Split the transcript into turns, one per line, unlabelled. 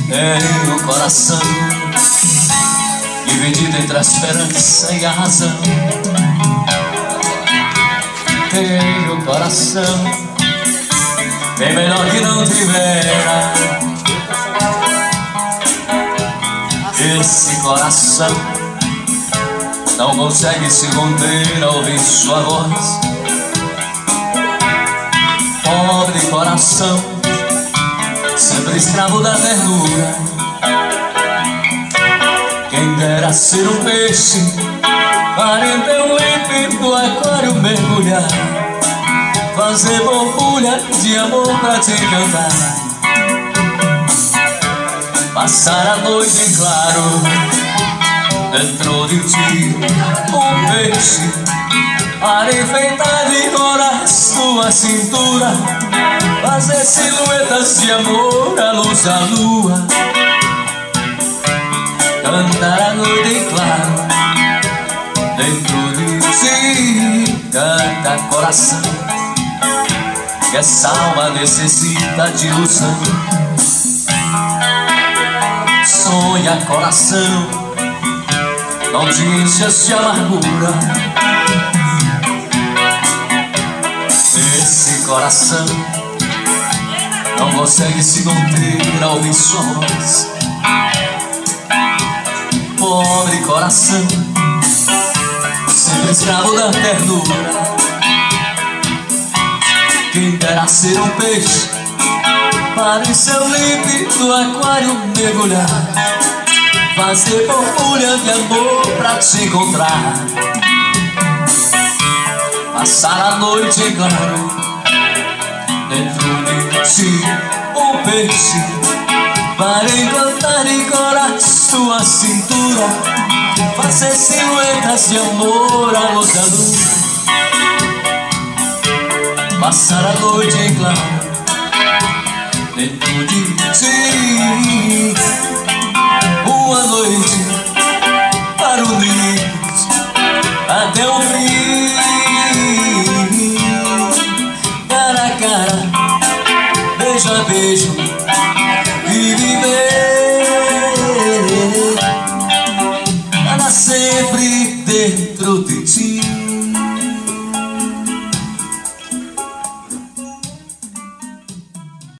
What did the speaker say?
Em um coração dividido entre a esperança e a razão. Tem um coração bem melhor que não tivera. Esse coração não consegue se conter ao ouvir sua voz. Pobre coração, sempre escravo da ternura. Quem dera ser um peixe para em teu límpido aquário mergulhar, fazer borbulha de amor pra te encantar, passar a noite em claro dentro de ti. Um peixe para enfeitar de horas tua cintura, fazer silhuetas de amor à luz da lua, cantar a noite em claro dentro de ti. Canta, coração, que essa alma necessita de ilusão. Sonha, coração, não te enchas de amargura. Esse coração não consegue se conter ao ouvir sua voz. Pobre coração, sempre escravo da ternura. Quem dera ser um peixe para em seu límpido aquário mergulhar, fazer borbulha de amor pra te encontrar, passar a noite em claro dentro de ti. Um peixe para encantar em coras tua cintura, fazer silhuetas de amor à luz da lua, passar a noite em claro dentro de ti. Uma noite para o ninho